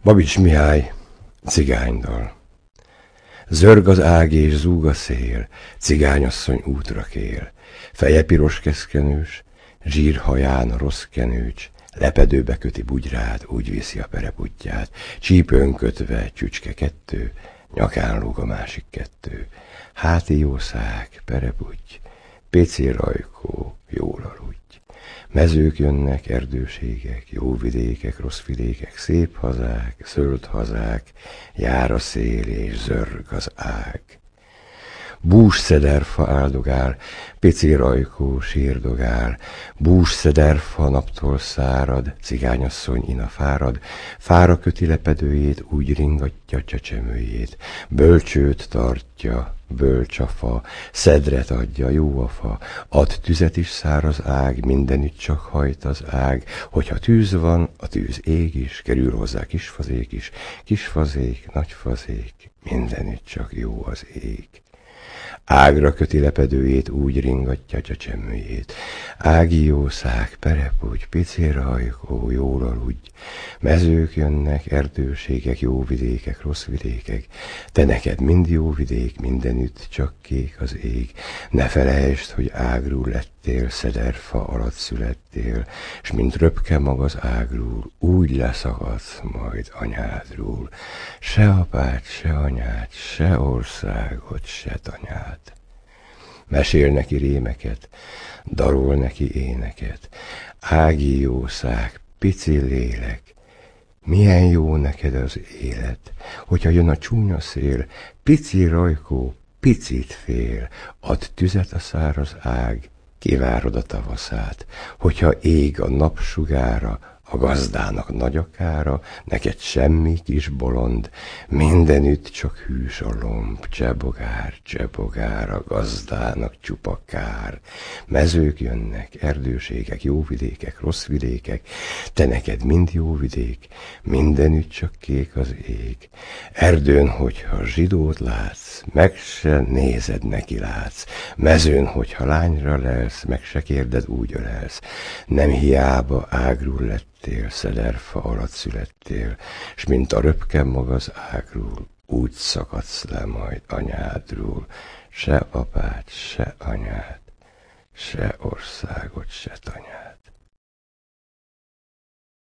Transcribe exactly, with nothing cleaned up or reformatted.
Babits Mihály, cigánydal. Zörg az ág és zúg a szél, cigányasszony útra kél. Feje piros keszkenős, zsírhaján a rossz kenőcs, lepedőbe köti bugyrát, úgy viszi a pereputját, csípőn kötve csücske kettő, nyakán lóg a másik kettő. Háti jószág, pereputty, pécé rajkó, jól aludj. Mezők jönnek, erdőségek, jó vidékek, rossz vidékek, szép hazák, zöld hazák, jár a szél és zörg az ág. Bús szederfa áldogál, pici rajkó sírdogál, bús szederfa naptól szárad, cigányasszony ina fárad, fára köti lepedőjét, úgy ringatja csecsemőjét, bölcsőt tartja, bölcs a fa, szedret adja, jó a fa, ad tüzet is száraz ág, mindenütt csak hajt az ág, hogyha tűz van, a tűz ég is, kerül hozzá kisfazék is, kisfazék, nagyfazék, mindenütt csak jó az ég. Ágra köti lepedőjét, úgy ringatja csecsemőjét. Ági jószág, pereputty, pici rajkó, jól aludj. Mezők jönnek, erdőségek, jó vidékek, rossz vidékek. Te neked mind jó vidék, mindenütt csak kék az ég. Ne felejtsd, hogy ágról lettél, szederfa alatt születtél, s mint röpke mag az ágról, úgy leszakadsz majd anyádról. Se apád, se anyád, se országot, se tanyád. Mesél neki rémeket, darol neki éneket, ági jószág, pici lélek, milyen jó neked az élet, hogyha jön a csúnya szél, pici rajkó, picit fél, ad tüzet a száraz ág, kivárod a tavaszát, hogyha ég a napsugára, a gazdának nagy akára, neked semmi kis bolond, mindenütt csak hűs a lomb, csebogár, csebogár, a gazdának csupa kár. Mezők jönnek, erdőségek, jó vidékek, rossz vidékek, te neked mind jó vidék, mindenütt csak kék az ég. Erdőn, hogyha zsidót látsz, meg se nézed, neki látsz, mezőn, hogyha lányra lelsz, meg se kérded, úgy ölelsz. Nem hiába ágról lett, szederfa alatt születtél, s mint a röpke mag az ágról, úgy szakadsz le majd anyádról, se apád, se anyád, se országot, se tanyád.